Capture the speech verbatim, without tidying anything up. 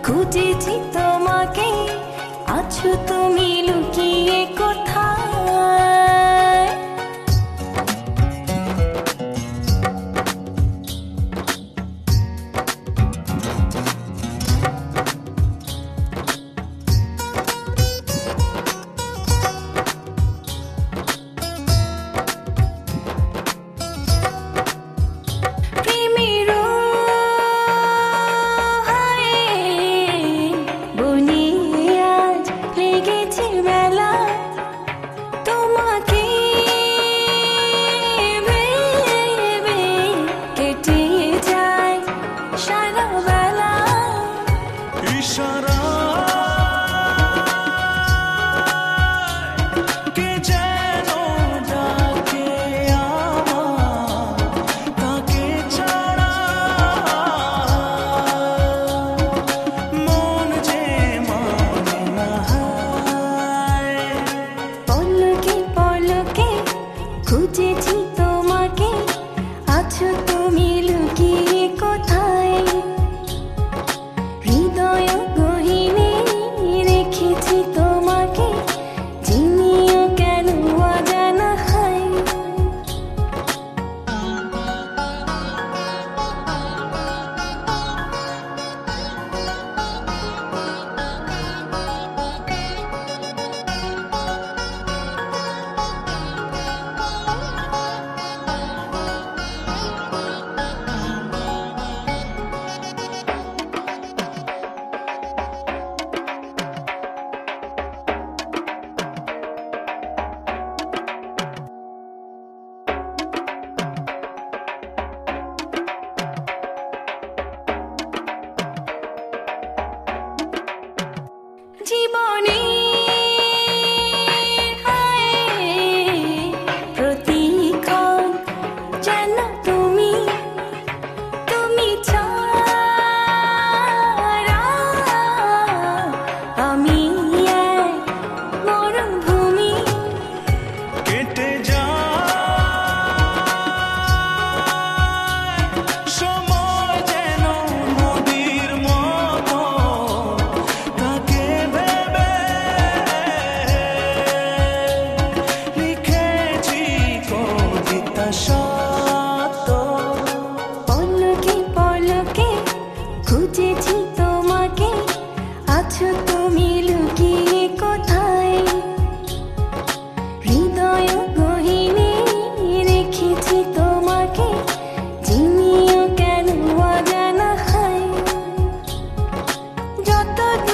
খুঁজেছি তোমাকে, আছো তুমি লুকিয়ে কোথায়? খুঁজেছি তোমাকে, আছো তুমি লুকিয়ে কোথায়? হৃদয় গহীনে রেখেছি তোমাকে, চিনিও কেন অজানা হয়। জীবনে প্রতিক্ষণ যেন তুমি, তুমি ছাড়া আমি এক মরুভূমি। কেটে যায় সময় যেন নদীর মতো, তাকে ভেবে লিখেছি কবিতা শত। পলকে পলকে খুঁজেছি তোমাকে, আছো তুমি লুকিয়ে কোথায়? হৃদয় গহীনে রেখেছি তোমাকে, চিনিও কেন অজানা হয়। যত